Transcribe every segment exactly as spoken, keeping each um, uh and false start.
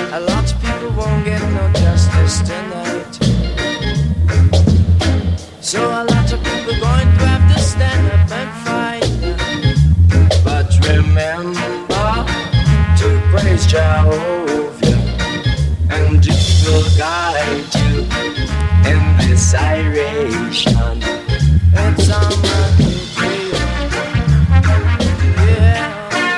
A lot of people won't get no justice tonight. So a lot of people going to have to stand up and fight. But remember to praise Jehovah, and He will guide you in this iration. It's on my video. Yeah.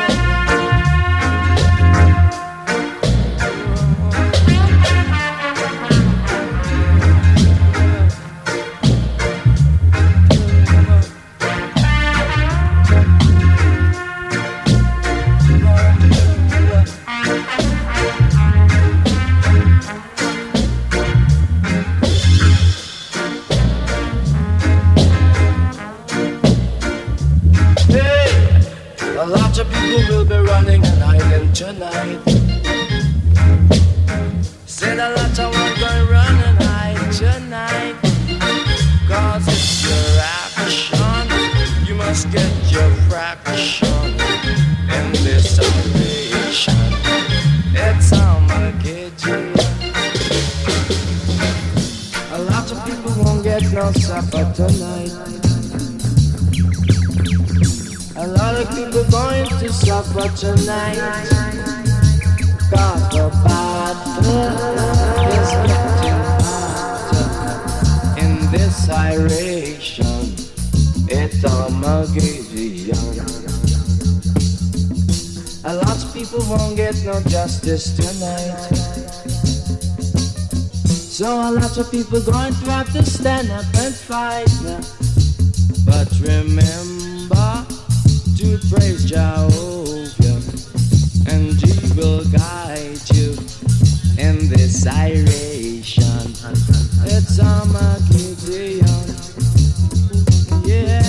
A lot of people will be running and hiding tonight. Said a lot of them gonna run and hide tonight. Cause it's your action. You must get your fraction in this operation. It's Armageddon. A lot of people won't get no supper tonight. A lot of people going to suffer tonight. God the bad is getting hotter in this iration. It's Armageddon. A lot of people won't get no justice tonight. So a lot of people going to have to stand up and fight now. But remember to praise Jehovah, and He will guide you in this iration. It's Armageddon. Yeah.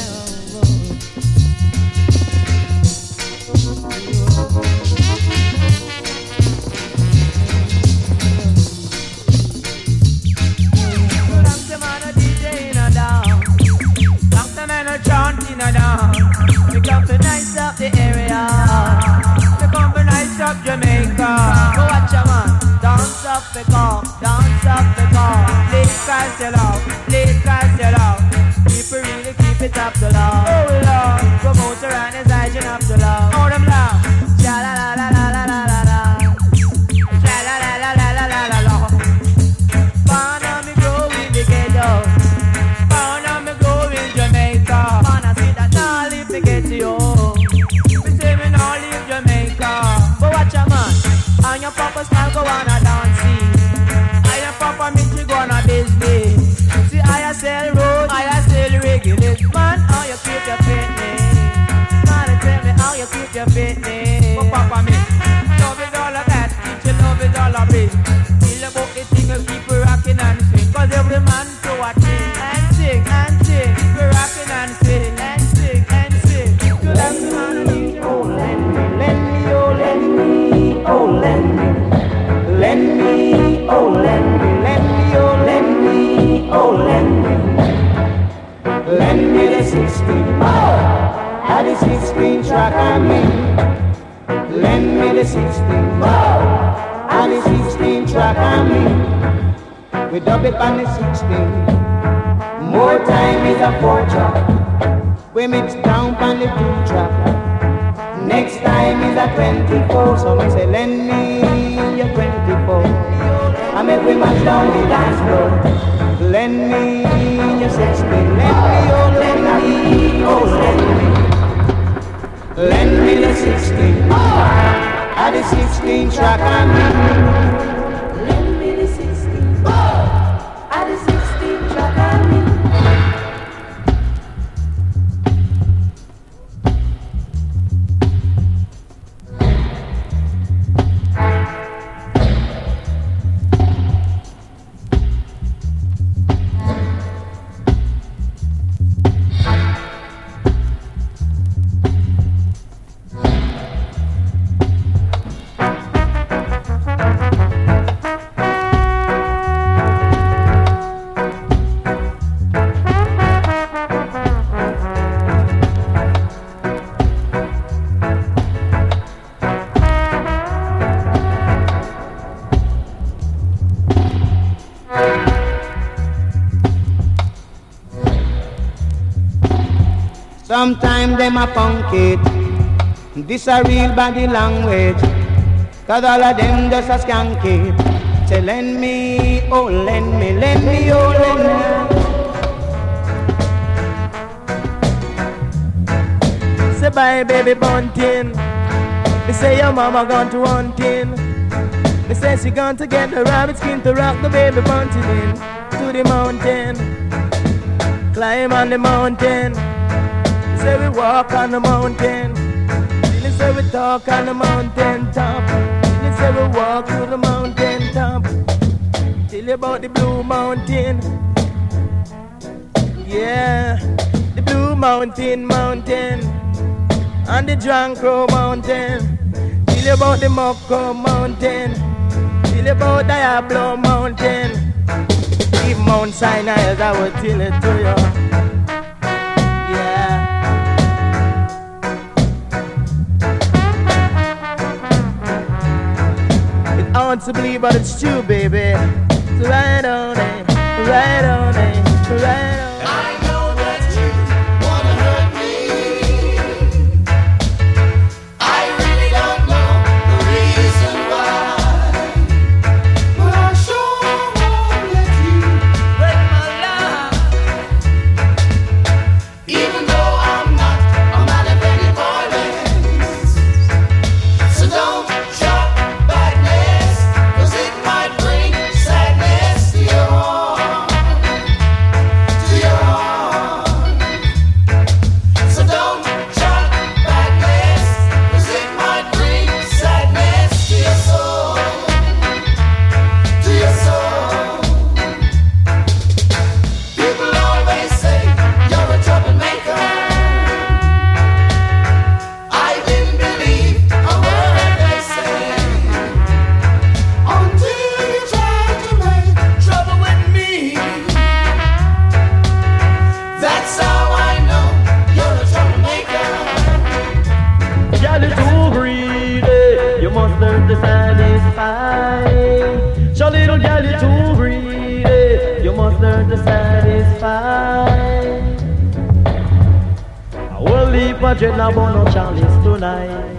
Nice up the area, they come to nice up Jamaica. Go watch a man, dance up the car, dance up the car. Play Christ your love, play Christ your love. People really keep it up to love. Oh Lord, promoter and his hygiene up to love. Oh them love, sha la la la la la la la la, sha la la la la la la la la. Born on me go in the ghetto, born on me go in Jamaica. Man I see that now leave me get you. And your papa style go on a dancing. And your papa meet you go on a business. See I sell road, I sell regulars. Man, how you keep your fitness? Man, tell me how you keep your fitness. But papa me, love is all of that. Teach you love is all of it. Feel about the thing and keep you rocking and swing. Cause every man to watch it and sing and sing. Keep you rocking and sing and sing and sing. You love the man and you oh lend me, lend me, oh lend me, oh lend me. Lend me, oh lend me, lend me, oh lend me, oh lend me. Lend me the sixteen, oh, had the sixteen track on me. Lend me the sixteen, oh, had the sixteen track on me. We dub it on the sixteen. More time is a four track. We mix down on the two track. Next time is a twenty-four. Someone say lend me your twenty-four. I make we match down the dance floor. Lend me your sixteen. Lend me, oh lend me, oh lend me. Lend me the sixteen. I the sixteen track on me. Lend me the sixteen. I the sixteen track on me. Sometimes them a punk it. This a real body language. Cause all of them just a skank it. Say lend me, oh lend me, lend me, oh lend me. Say bye baby bunting. Me say your mama gone to hunting. Me say she gone to get the rabbit skin to rock the baby bunting in. To the mountain. Climb on the mountain. Me say we walk on the mountain. Me say we talk on the mountain top. Me say we walk to the mountain top. Tell you about the blue mountain. Yeah, the blue mountain mountain. And the Jankro mountain. Tell you about the Moko mountain. Tell you about Diablo mountain. Even Mount Sinai as I will tell it to you. Yeah. It's hard to believe but it's true baby. So right on it, right on it, right on it. Dread now born no Charlie's tonight.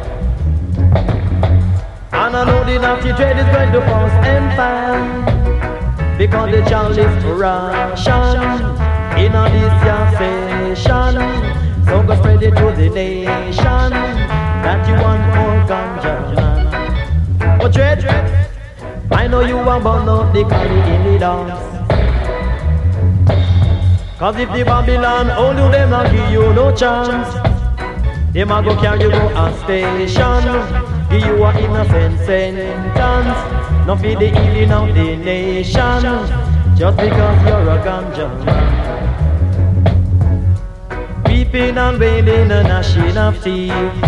And I know the naughty dread is going to cause empire. Because the Charlie's Russian in a this year session. So go spread it to the nation that you want more ganja man. Oh dread, I know you want born out the Cali in the dance. Cause if the Babylon hold you, them not give you no chance. Them a go carry you go a station, give you a innocent sentence. Not for the healing of the nation, just because you're a ganja man. Weeping and wailing and gnashing of teeth.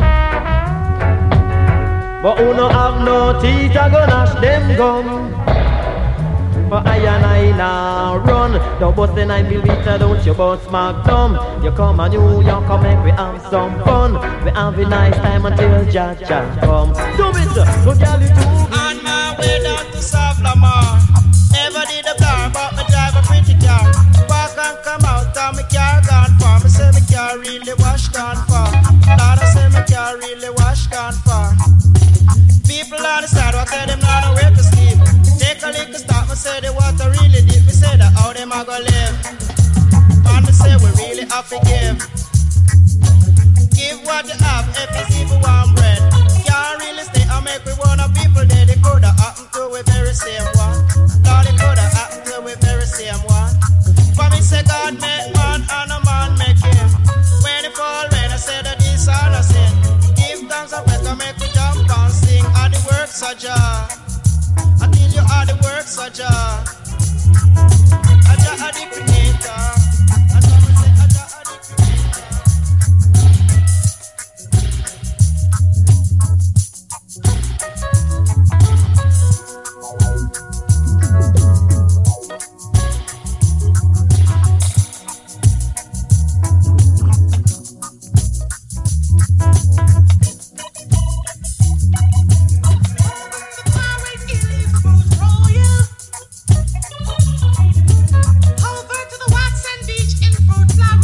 But who no have no teeth, I go gnash them gum. For I and I now run. Don't bust the nine millimeter, don't you bust Magnum. You come and you, you come make we have some fun. We have a nice time until Jah Jah come. Do it, go girl you too. On my way down to South Lamar. Never did a car, but me drive a pretty car. Walk and come out, and me car gone far. Me say me car really wash gone far. Lord, I say me car really wash gone far. People on the side, I tell them not know where to sleep. Take a little stop, me say the water really deep. Me say that how them a go live. And me say we really have to give. Give what you have, if it's even one bread. Can't really stay and make we one of people there. They coulda happened to we very same one. Lord, it coulda happened to we very same one. For me say God make man and a man make him. When it fall rain, I say that this all a sin. Give thanks and praise, make we jump and sing. And the works of Jah. Until you are the works of Jah. Jah are the creator. And someone say Jah are the creator. Over to the Watson Beach in Fort Florida.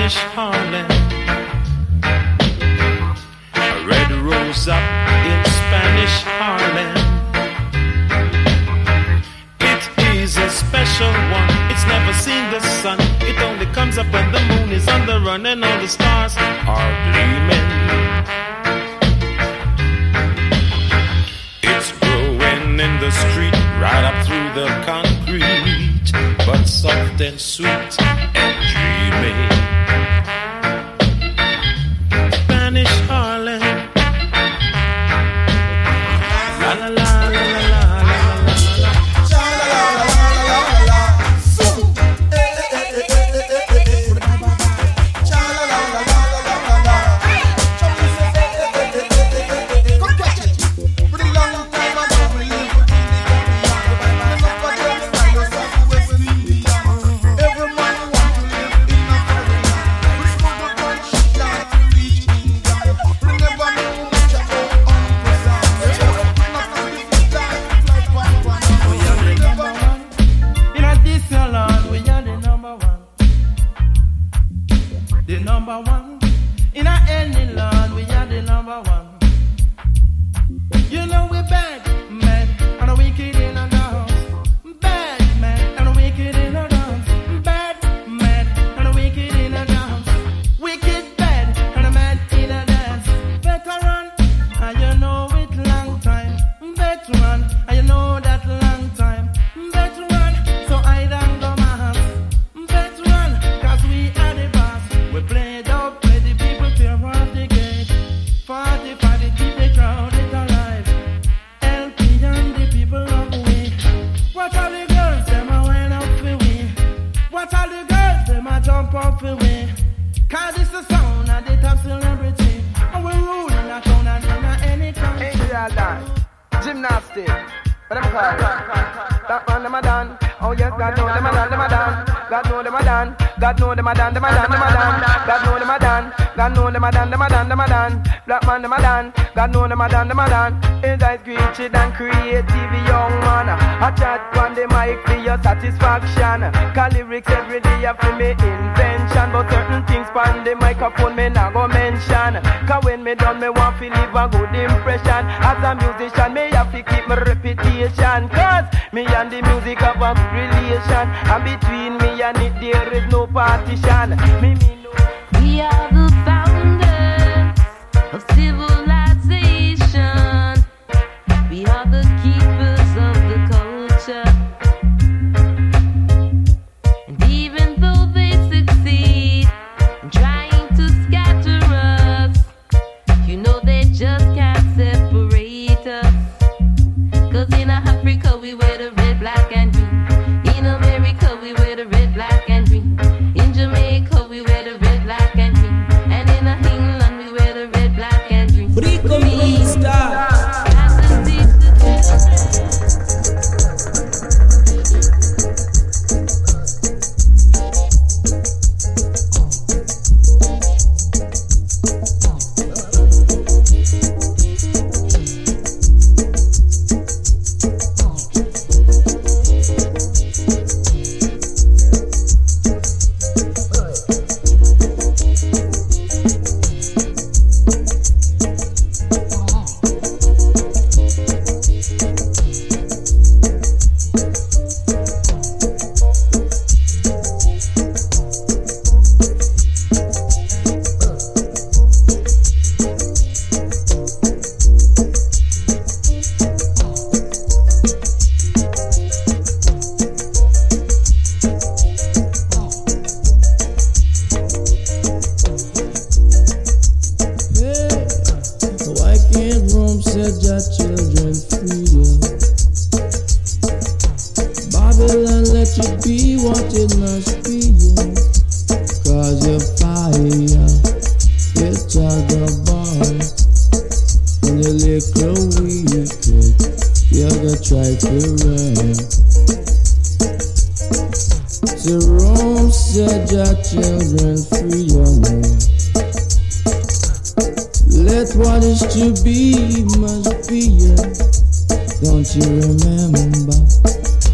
Spanish Harlem. A red rose up in Spanish Harlem. It is a special one. It's never seen the sun. It only comes up when the moon is on the run and all the stars are gleaming. It's growing in the street, right up through the concrete, but soft and sweet and dreamy. Spanish Harlem. La la la la la la la la.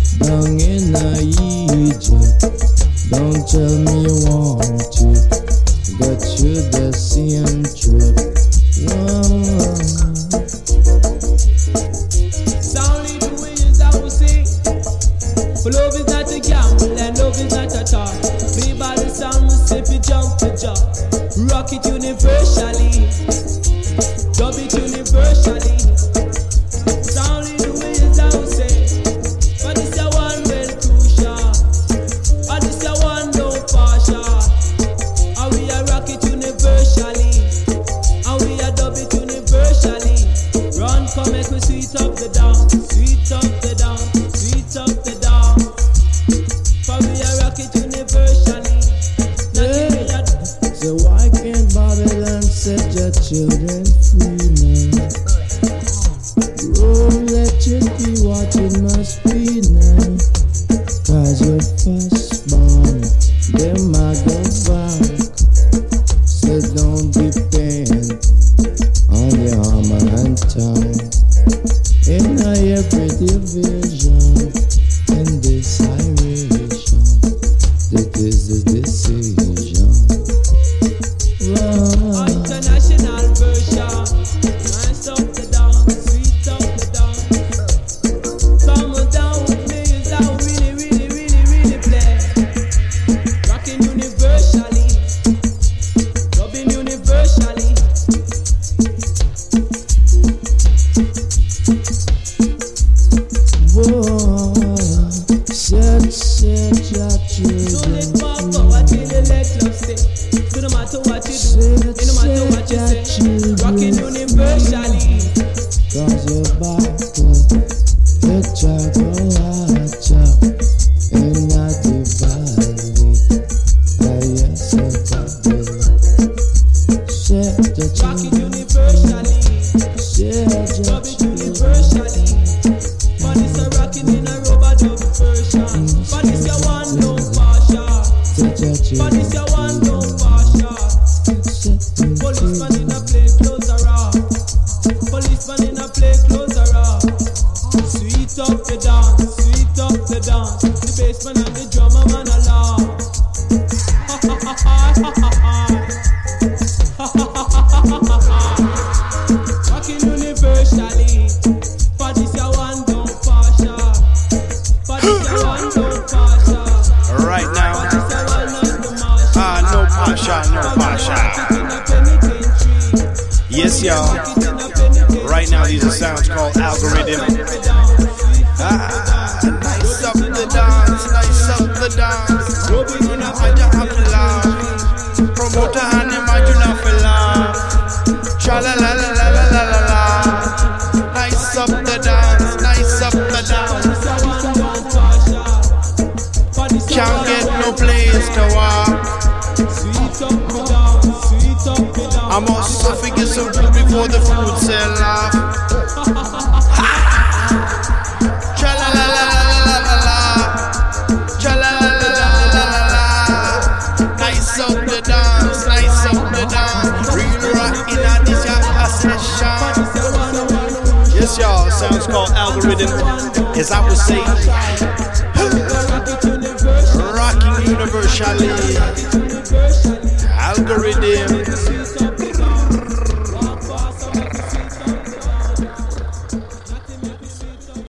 Don't tell me you want to. the children free now. Oh, let it be what it must be now. Cause your firstborn, them are go back. So don't depend on the armor and tongue. In every division, in this iration, that is the decision. Wow. International version, nice up the dance, sweet up the dance. Come on down with me, is that really, really, really, really play. Rocking universally, rubbing universally. Whoa, set, set your children. So let pop up, I tell you let love stay. So no matter what you do, Set, no matter what you set say, your rocking children. universally. Cause your buckle, the chocolate chop, and not the valley. I yes, set the Rocking children. universally, Set your rubbing children. universally. But it's a rocking in a rubber dub version. But it's your one no partial. Set your But children. it's your one no partial. Set them Policeman free. in a play clothes are off. Policeman in a play clothes are off. Sweet up the dance, sweet up the dance. The bassman and the drummer man are laugh. Rocking universally. But it's your one no partial. But it's your one no partial. Right now, But it's your one no martial. ah, no pasha, no pasha. Yes, y'all. Right now, these are sounds called Algorithm. Ah, nice up the dance, nice up the dance. You know, I just have to laugh. Promoter and imagine I feel laugh. Cha la la la la la la la la. Nice up the dance, nice up the dance. Can't get no place to walk. I must figure some food before the food sell off. Cha la la la la la la la. Cha la la la la la la la. Nice up the dance, nice up the dance. Real rock in a this your session. Yes, y'all. Sounds called Algorithm. As I would say, rocking universally. Algorithm.